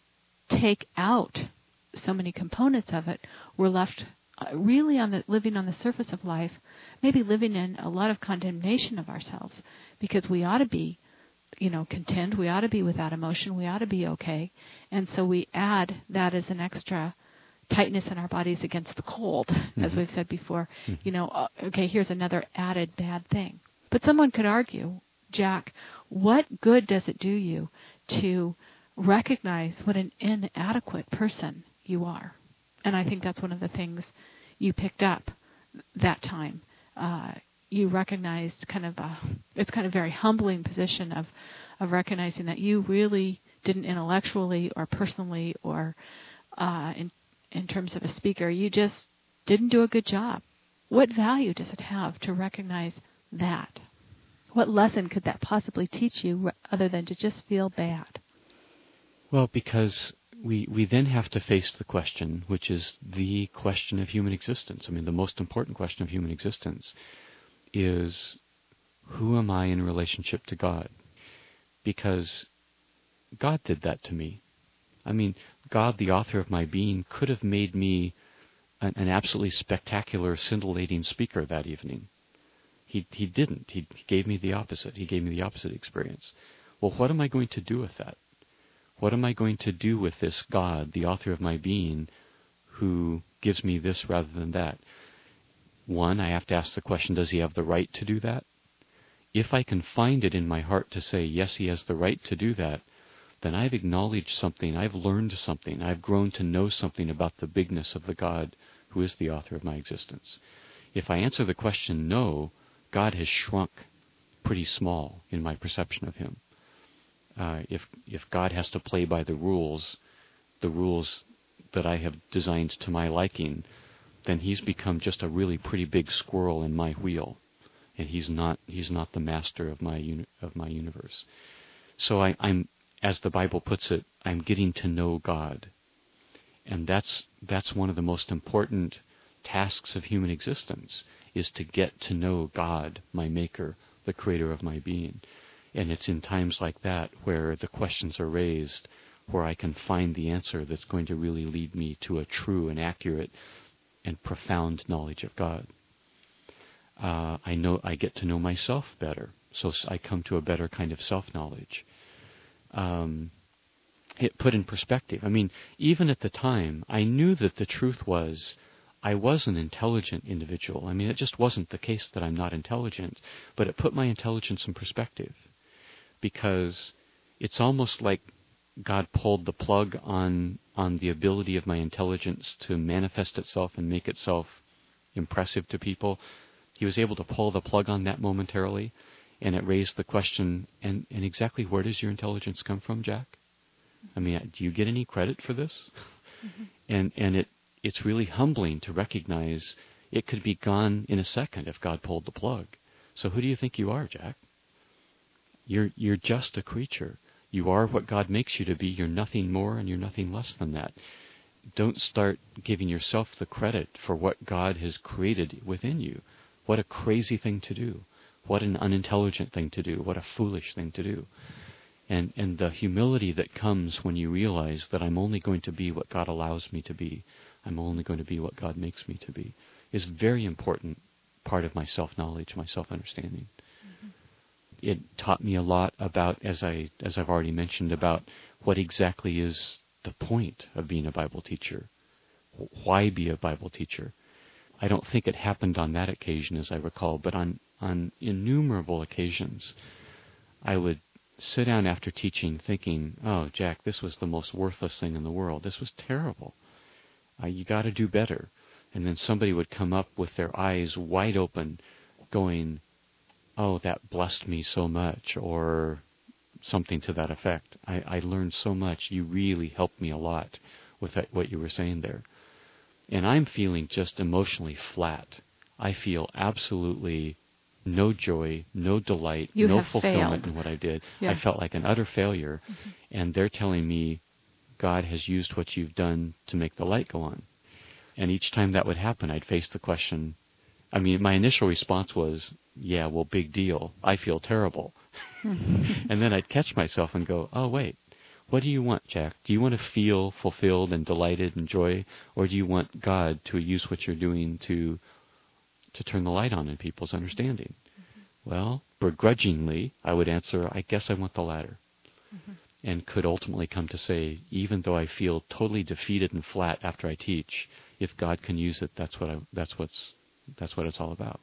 S1: take out so many components of it, we're left really on the living on the surface of life, maybe living in a lot of condemnation of ourselves, because we ought to be, you know, content, we ought to be without emotion, we ought to be okay. And so we add that as an extra tightness in our bodies against the cold, mm-hmm. as we've said before. Mm-hmm. You know, uh, okay, here's another added bad thing. But someone could argue, Jack, what good does it do you to recognize what an inadequate person you are? And I think that's one of the things you picked up that time. Uh, you recognized kind of a, it's kind of a very humbling position of, of recognizing that you really didn't intellectually or personally or uh, in, in terms of a speaker, you just didn't do a good job. What value does it have to recognize that? What lesson could that possibly teach you other than to just feel bad?
S3: Well, because we we then have to face the question, which is the question of human existence. I mean, the most important question of human existence is, who am I in relationship to God? Because God did that to me. I mean, God, the author of my being, could have made me an, an absolutely spectacular, scintillating speaker that evening. He he didn't. He, he gave me the opposite. He gave me the opposite experience. Well, what am I going to do with that? What am I going to do with this God, the author of my being, who gives me this rather than that? One, I have to ask the question, does he have the right to do that? If I can find it in my heart to say, yes, he has the right to do that, then I've acknowledged something, I've learned something, I've grown to know something about the bigness of the God who is the author of my existence. If I answer the question no, God has shrunk pretty small in my perception of him. Uh, if if God has to play by the rules, the rules that I have designed to my liking, then he's become just a really pretty big squirrel in my wheel, and he's not he's not the master of my uni- of my universe. So I, I'm, as the Bible puts it, I'm getting to know God, and that's that's one of the most important tasks of human existence, is to get to know God, my Maker, the Creator of my being. And it's in times like that where the questions are raised, where I can find the answer that's going to really lead me to a true and accurate and profound knowledge of God. Uh, I know I get to know myself better, so I come to a better kind of self-knowledge. Um, it put in perspective. I mean, even at the time, I knew that the truth was I was an intelligent individual. I mean, it just wasn't the case that I'm not intelligent, but it put my intelligence in perspective, because it's almost like God pulled the plug on on the ability of my intelligence to manifest itself and make itself impressive to people. He was able to pull the plug on that momentarily, and it raised the question, and, and exactly where does your intelligence come from, Jack? I mean, do you get any credit for this? Mm-hmm. And and it it's really humbling to recognize it could be gone in a second if God pulled the plug. So who do you think you are, Jack? You're you're just a creature. You are what God makes you to be. You're nothing more and you're nothing less than that. Don't start giving yourself the credit for what God has created within you. What a crazy thing to do. What an unintelligent thing to do. What a foolish thing to do. And and the humility that comes when you realize that I'm only going to be what God allows me to be, I'm only going to be what God makes me to be, is a very important part of my self-knowledge, my self-understanding. Mm-hmm. It taught me a lot about, as, I, as I've already mentioned, about what exactly is the point of being a Bible teacher. Why be a Bible teacher? I don't think it happened on that occasion, as I recall, but on, on innumerable occasions, I would sit down after teaching thinking, oh, Jack, this was the most worthless thing in the world. This was terrible. Uh, you got to do better. And then somebody would come up with their eyes wide open going, oh, that blessed me so much, or something to that effect. I, I learned so much. You really helped me a lot with that, what you were saying there. And I'm feeling just emotionally flat. I feel absolutely no joy, no delight,
S1: you
S3: no
S1: have
S3: fulfillment
S1: failed.
S3: in what I did.
S1: Yeah.
S3: I felt like an utter failure.
S1: Mm-hmm.
S3: And they're telling me, God has used what you've done to make the light go on. And each time that would happen, I'd face the question. I mean, my initial response was, yeah, well, big deal. I feel terrible. Mm-hmm. And then I'd catch myself and go, oh, wait, what do you want, Jack? Do you want to feel fulfilled and delighted and joy? Or do you want God to use what you're doing to to turn the light on in people's understanding? Mm-hmm. Well, begrudgingly, I would answer, I guess I want the latter. Mm-hmm. And could ultimately come to say, even though I feel totally defeated and flat after I teach, if God can use it, that's what I, that's what's that's what it's all about.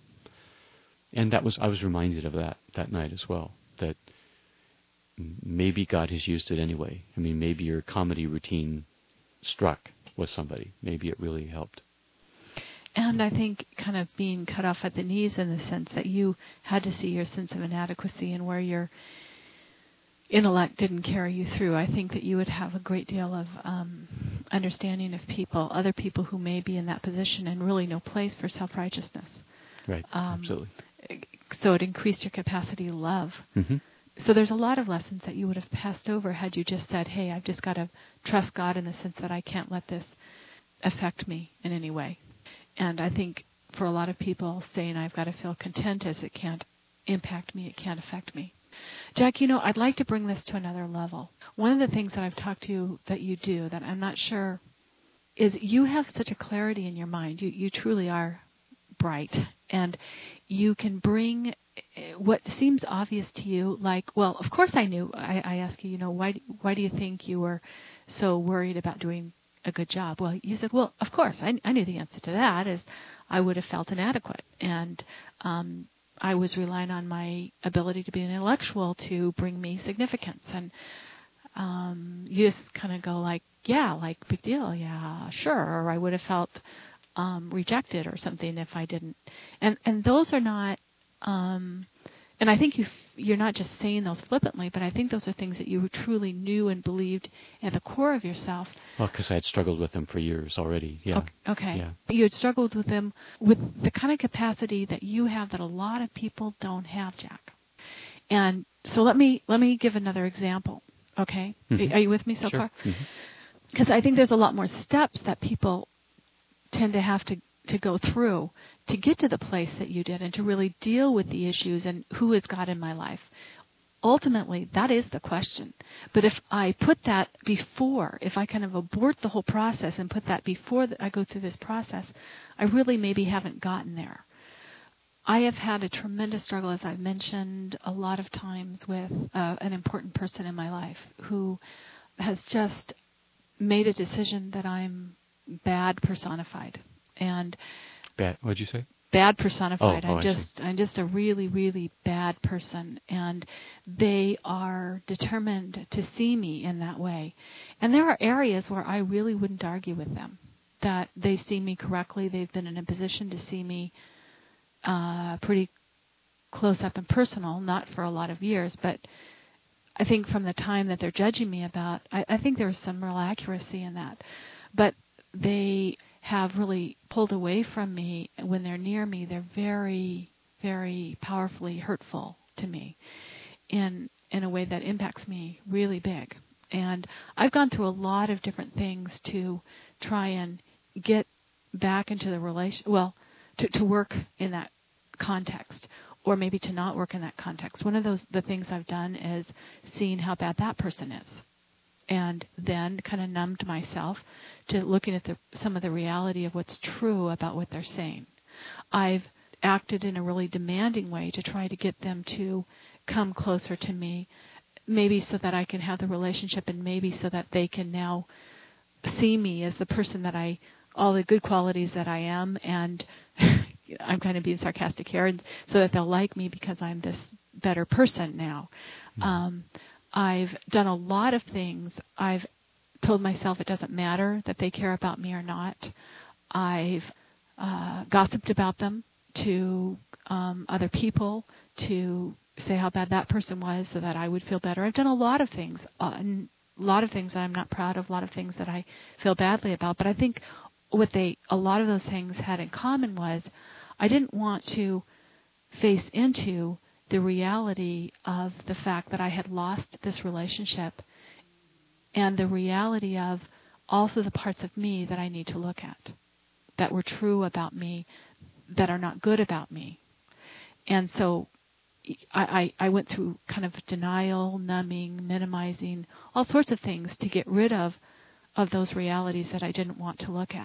S3: And that was I was reminded of that that night as well, that maybe God has used it anyway. I mean, maybe your comedy routine struck with somebody. Maybe it really helped.
S1: And I think kind of being cut off at the knees in the sense that you had to see your sense of inadequacy and where your intellect didn't carry you through. I think that you would have a great deal of um, understanding of people, other people who may be in that position and really no place for self-righteousness.
S3: Right, um, absolutely.
S1: So it increased your capacity to love. Mm-hmm. So there's a lot of lessons that you would have passed over had you just said, hey, I've just got to trust God in the sense that I can't let this affect me in any way. And I think for a lot of people saying I've got to feel content as it can't impact me, it can't affect me. Jack, you know, I'd like to bring this to another level. One of the things that I've talked to you that you do that I'm not sure is you have such a clarity in your mind. You you truly are bright. And you can bring what seems obvious to you, like, well, of course I knew. I, I ask you, you know, why why do you think you were so worried about doing a good job? Well, you said, well, of course, I, I knew the answer to that is I would have felt inadequate. And um, I was relying on my ability to be an intellectual to bring me significance. And um, you just kind of go like, yeah, like, big deal, yeah, sure. Or I would have felt um, rejected or something if I didn't. And and those are not, um, and I think you you're not just saying those flippantly, but I think those are things that you truly knew and believed at the core of yourself.
S3: Well, because I had struggled with them for years already. Yeah.
S1: Okay. okay.
S3: Yeah.
S1: You had struggled with them with the kind of capacity that you have that a lot of people don't have, Jack. And so let me let me give another example. Okay. Mm-hmm. Are you with me so
S3: sure.
S1: far?
S3: Mm-hmm.
S1: Because I think there's a lot more steps that people tend to have to, to go through to get to the place that you did and to really deal with the issues and who is God in my life. Ultimately, that is the question. But if I put that before, if I kind of abort the whole process and put that before I go through this process, I really maybe haven't gotten there. I have had a tremendous struggle, as I've mentioned a lot of times, with uh, an important person in my life who has just made a decision that I'm bad personified. And
S3: bad, what'd you say?
S1: Bad personified.
S3: Oh, oh,
S1: I'm just I'm just a really, really bad person. And they are determined to see me in that way. And there are areas where I really wouldn't argue with them. that they see me correctly. They've been in a position to see me uh, pretty close up and personal, not for a lot of years, but I think from the time that they're judging me about, I, I think there's some real accuracy in that. But they have really pulled away from me. When they're near me, they're very, very powerfully hurtful to me in in a way that impacts me really big. And I've gone through a lot of different things to try and get back into the relation, well, to, to work in that context, or maybe to not work in that context. One of those, the things I've done is seen how bad that person is, and then kind of numbed myself to looking at the, some of the reality of what's true about what they're saying. I've acted in a really demanding way to try to get them to come closer to me, maybe so that I can have the relationship, and maybe so that they can now see me as the person that I, all the good qualities that I am, and I'm kind of being sarcastic here, and so that they'll like me because I'm this better person now. Mm-hmm. Um, I've done a lot of things. I've told myself it doesn't matter that they care about me or not. I've uh, gossiped about them to um, other people to say how bad that person was so that I would feel better. I've done a lot of things, uh, and a lot of things that I'm not proud of, a lot of things that I feel badly about. But I think what they, a lot of those things had in common was I didn't want to face into the reality of the fact that I had lost this relationship, and the reality of also the parts of me that I need to look at, that were true about me, that are not good about me. And so I, I, I went through kind of denial, numbing, minimizing, all sorts of things to get rid of, of those realities that I didn't want to look at.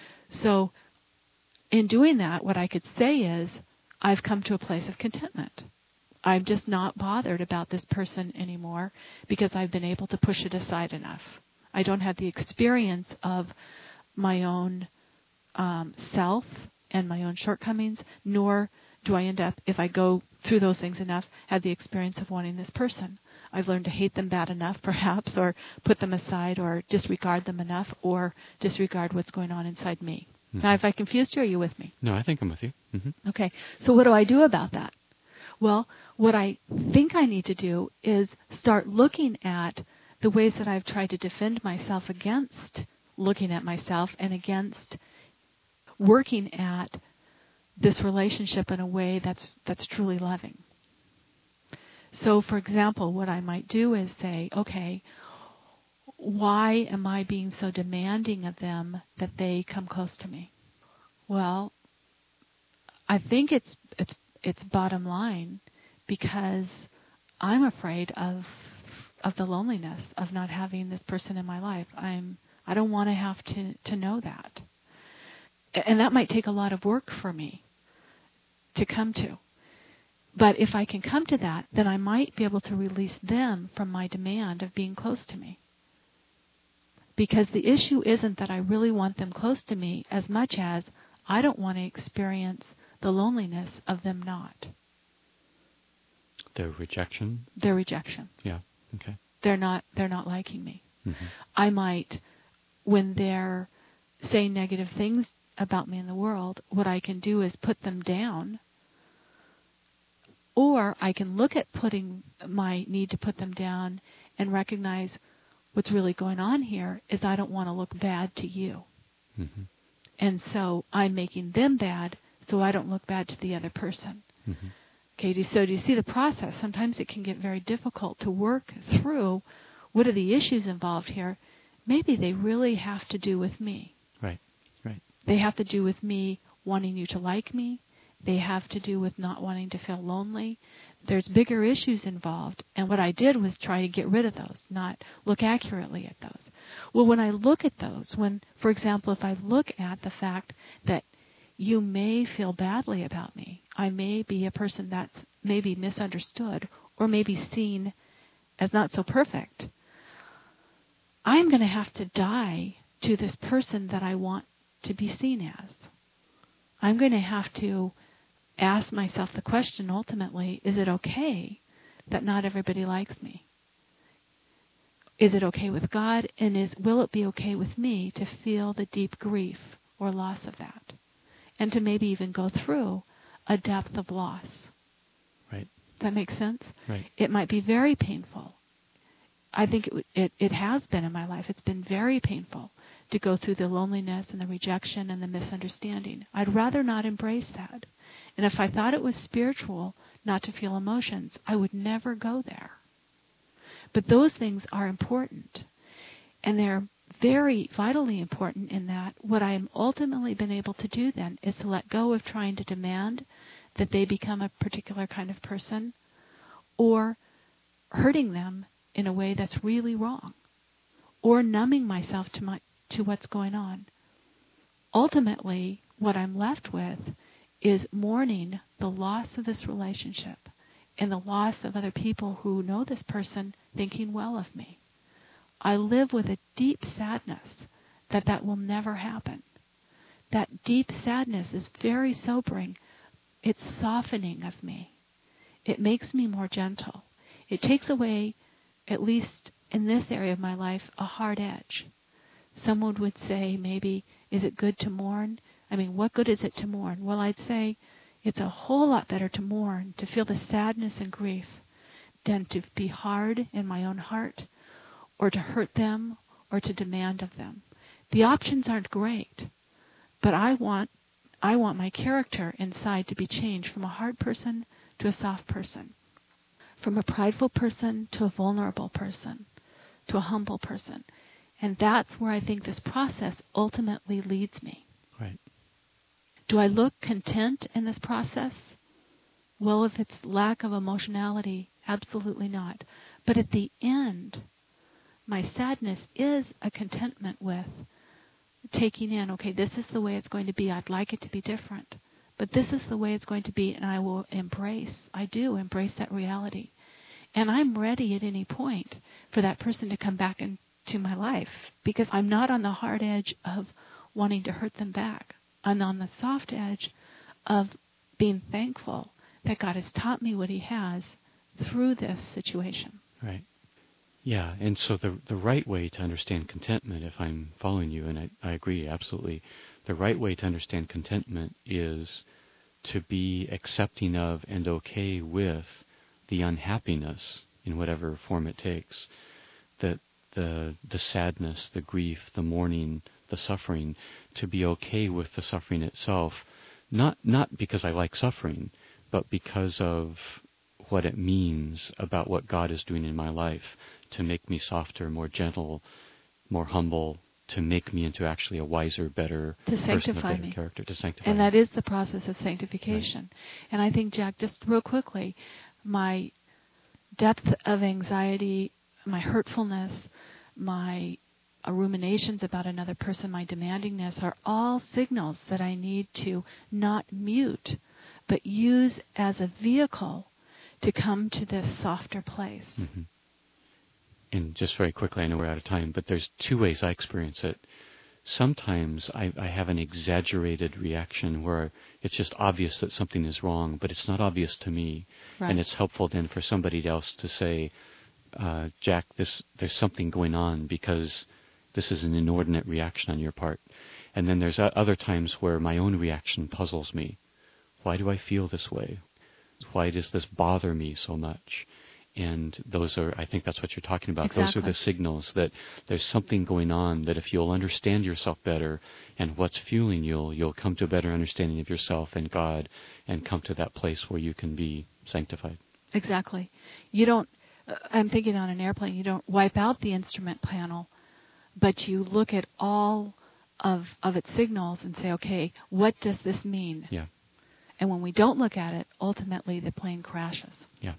S1: So in doing that, what I could say is I've come to a place of contentment. I'm just not bothered about this person anymore because I've been able to push it aside enough. I don't have the experience of my own um, self and my own shortcomings, nor do I end up, if I go through those things enough, have the experience of wanting this person. I've learned to hate them bad enough, perhaps, or put them aside, or disregard them enough, or disregard what's going on inside me. Mm-hmm. Now, if I confused you, are you with me?
S3: No, I think I'm with you. Mm-hmm.
S1: Okay. So what do I do about that? Well, what I think I need to do is start looking at the ways that I've tried to defend myself against looking at myself and against working at this relationship in a way that's that's truly loving. So, for example, what I might do is say, okay, why am I being so demanding of them that they come close to me? Well, I think it's it's it's bottom line because I'm afraid of of the loneliness of not having this person in my life. I'm I don't want to have to to know that. And that might take a lot of work for me to come to. But if I can come to that, then I might be able to release them from my demand of being close to me. Because the issue isn't that I really want them close to me as much as I don't want to experience the loneliness of them not.
S3: Their rejection?
S1: Their rejection.
S3: Yeah, okay.
S1: They're not, they're not liking me.
S3: Mm-hmm.
S1: I might, when they're saying negative things about me in the world, what I can do is put them down. Or I can look at putting my need to put them down and recognize what's really going on here is I don't want to look bad to you.
S3: Mm-hmm.
S1: And so I'm making them bad so I don't look bad to the other person.
S3: Mm-hmm.
S1: Okay, so do you see the process? Sometimes it can get very difficult to work through what are the issues involved here. Maybe they really have to do with me.
S3: Right, right.
S1: They have to do with me wanting you to like me. They have to do with not wanting to feel lonely. There's bigger issues involved. And what I did was try to get rid of those, not look accurately at those. Well, when I look at those, when, for example, if I look at the fact that you may feel badly about me, I may be a person that's maybe misunderstood or maybe seen as not so perfect, I'm going to have to die to this person that I want to be seen as. I'm going to have to ask myself the question ultimately, is it okay that not everybody likes me? Is it okay with God? And is will it be okay with me to feel the deep grief or loss of that? And to maybe even go through a depth of loss.
S3: Right.
S1: Does that make sense?
S3: Right.
S1: It might be very painful. I think it, it, it has been in my life. It's been very painful to go through the loneliness and the rejection and the misunderstanding. I'd rather not embrace that. And if I thought it was spiritual not to feel emotions, I would never go there. But those things are important. And they're very vitally important in that what I am ultimately been able to do then is to let go of trying to demand that they become a particular kind of person or hurting them in a way that's really wrong or numbing myself to my to what's going on. Ultimately, what I'm left with is mourning the loss of this relationship and the loss of other people who know this person thinking well of me. I live with a deep sadness that that will never happen. That deep sadness is very sobering. It's softening of me. It makes me more gentle. It takes away, at least in this area of my life, a hard edge. Someone would say, maybe, is it good to mourn? I mean, what good is it to mourn? Well, I'd say it's a whole lot better to mourn, to feel the sadness and grief, than to be hard in my own heart, or to hurt them, or to demand of them. The options aren't great, but I want I want my character inside to be changed from a hard person to a soft person, from a prideful person to a vulnerable person, to a humble person. And that's where I think this process ultimately leads me.
S3: Right.
S1: Do I look content in this process? Well, if it's lack of emotionality, absolutely not. But at the end, my sadness is a contentment with taking in, okay, this is the way it's going to be. I'd like it to be different. But this is the way it's going to be, and I will embrace, I do embrace that reality. And I'm ready at any point for that person to come back into my life, because I'm not on the hard edge of wanting to hurt them back. I'm on the soft edge of being thankful that God has taught me what He has through this situation.
S3: Right. Yeah, and so the the right way to understand contentment, if I'm following you, and I, I agree absolutely, the right way to understand contentment is to be accepting of and okay with the unhappiness in whatever form it takes, that the the sadness, the grief, the mourning, the suffering, to be okay with the suffering itself, not not because I like suffering, but because of what it means about what God is doing in my life to make me softer, more gentle, more humble, to make me into actually a wiser, better
S1: to
S3: person,
S1: sanctify
S3: a better
S1: me.
S3: character, to sanctify
S1: and
S3: me.
S1: that is the process of sanctification.
S3: Right.
S1: And I think, Jack, just real quickly, my depth of anxiety, my hurtfulness, my uh, ruminations about another person, my demandingness, are all signals that I need to not mute, but use as a vehicle to come to this softer place.
S3: Mm-hmm. And just very quickly, I know we're out of time, but there's two ways I experience it. Sometimes I, I have an exaggerated reaction where it's just obvious that something is wrong, but it's not obvious to me.
S1: Right.
S3: And it's helpful then for somebody else to say, uh, Jack, this there's something going on because this is an inordinate reaction on your part. And then there's other times where my own reaction puzzles me. Why do I feel this way? Why does this bother me so much? And those are, I think that's what you're talking about.
S1: Exactly.
S3: Those are the signals that there's something going on, that if you'll understand yourself better and what's fueling you, you'll come to a better understanding of yourself and God and come to that place where you can be sanctified.
S1: Exactly. You don't, uh, I'm thinking on an airplane, you don't wipe out the instrument panel, but you look at all of, of its signals and say, okay, what does this mean?
S3: Yeah.
S1: And when we don't look at it, ultimately the plane crashes.
S3: Yeah.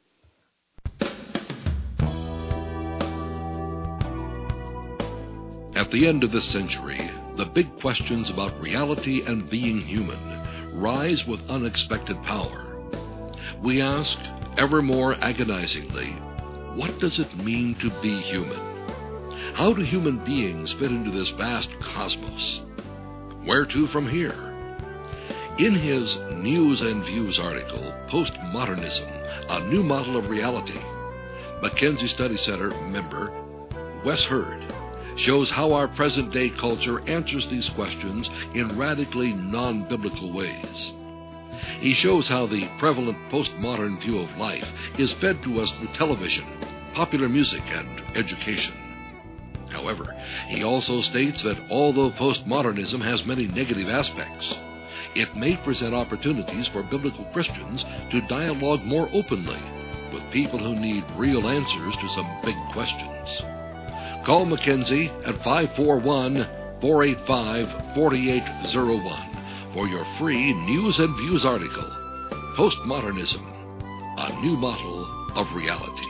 S2: At the end of this century, the big questions about reality and being human rise with unexpected power. We ask, ever more agonizingly, what does it mean to be human? How do human beings fit into this vast cosmos? Where to from here? In his News and Views article, Postmodernism, A New Model of Reality, Mackenzie Study Center member Wes Hurd, shows how our present-day culture answers these questions in radically non-biblical ways. He shows how the prevalent postmodern view of life is fed to us through television, popular music, and education. However, he also states that although postmodernism has many negative aspects, it may present opportunities for biblical Christians to dialogue more openly with people who need real answers to some big questions. Call Mackenzie at five four one, four eight five, four eight zero one for your free News and Views article, Postmodernism, a New Model of Reality.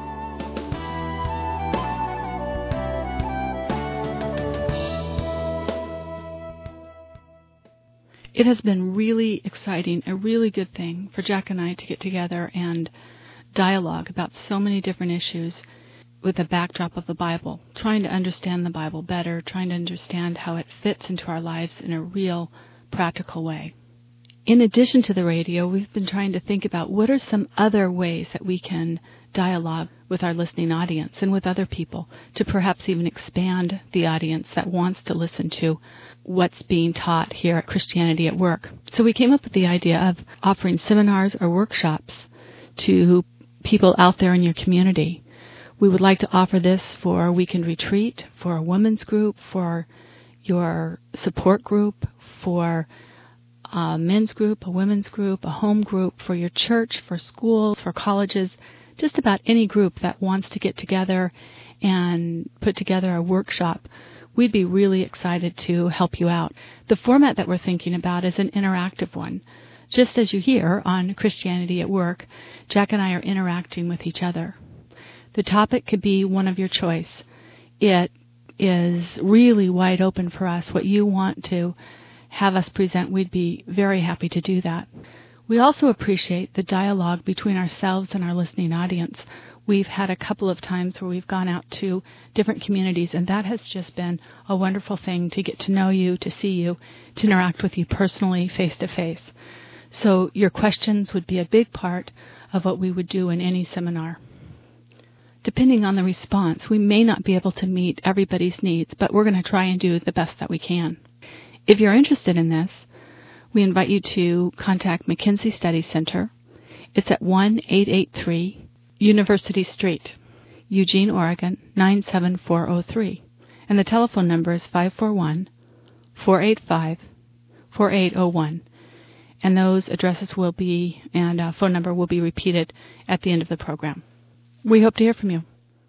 S1: It has been really exciting, a really good thing for Jack and I to get together and dialogue about so many different issues with the backdrop of the Bible, trying to understand the Bible better, trying to understand how it fits into our lives in a real, practical way. In addition to the radio, we've been trying to think about what are some other ways that we can dialogue with our listening audience and with other people to perhaps even expand the audience that wants to listen to what's being taught here at Christianity at Work. So we came up with the idea of offering seminars or workshops to people out there in your community. We would like to offer this for a weekend retreat, for a women's group, for your support group, for a men's group, a women's group, a home group, for your church, for schools, for colleges, just about any group that wants to get together and put together a workshop. We'd be really excited to help you out. The format that we're thinking about is an interactive one. Just as you hear on Christianity at Work, Jack and I are interacting with each other. The topic could be one of your choice. It is really wide open for us. What you want to have us present, we'd be very happy to do that. We also appreciate the dialogue between ourselves and our listening audience. We've had a couple of times where we've gone out to different communities, and that has just been a wonderful thing to get to know you, to see you, to interact with you personally, face-to-face. So your questions would be a big part of what we would do in any seminar. Depending on the response, we may not be able to meet everybody's needs, but we're going to try and do the best that we can. If you're interested in this, we invite you to contact Mackenzie Study Center. It's at one eight eight three University Street, Eugene, Oregon, nine seven four zero three. And the telephone number is five four one, four eight five, four eight zero one. And those addresses will be, and uh, phone number will be repeated at the end of the program. We hope to hear from you.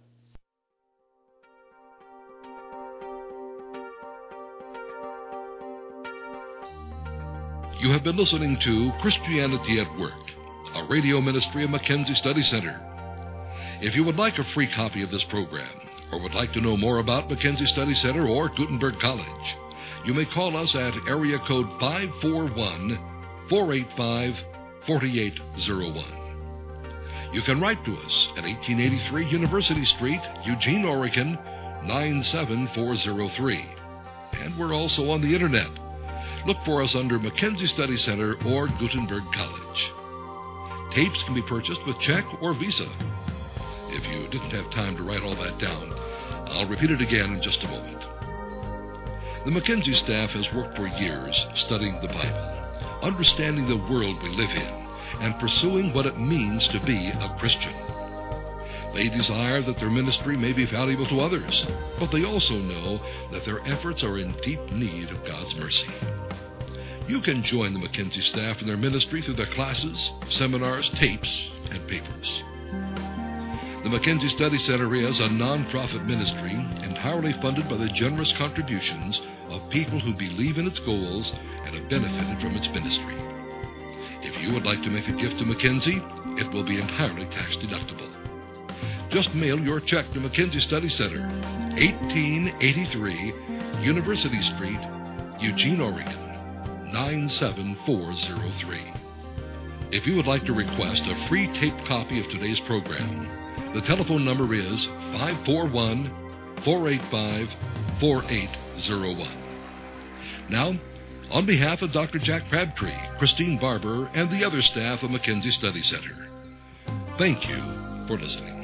S2: You have been listening to Christianity at Work, a radio ministry of Mackenzie Study Center. If you would like a free copy of this program, or would like to know more about Mackenzie Study Center or Gutenberg College, you may call us at area code five four one, four eight five, four eight zero one. You can write to us at eighteen eighty-three University Street, Eugene, Oregon, nine seven four zero three. And we're also on the Internet. Look for us under Mackenzie Study Center or Gutenberg College. Tapes can be purchased with check or Visa. If you didn't have time to write all that down, I'll repeat it again in just a moment. The Mackenzie staff has worked for years studying the Bible, understanding the world we live in, and pursuing what it means to be a Christian. They desire that their ministry may be valuable to others, but they also know that their efforts are in deep need of God's mercy. You can join the Mackenzie staff in their ministry through their classes, seminars, tapes, and papers. The Mackenzie Study Center is a non-profit ministry entirely funded by the generous contributions of people who believe in its goals and have benefited from its ministry. If you would like to make a gift to Mackenzie, it will be entirely tax-deductible. Just mail your check to Mackenzie Study Center, eighteen eighty-three University Street, Eugene, Oregon, nine seven four zero three. If you would like to request a free taped copy of today's program, the telephone number is five four one, four eight five, four eight zero one. Now, on behalf of Doctor Jack Crabtree, Christine Barber, and the other staff of Mackenzie Study Center, thank you for listening.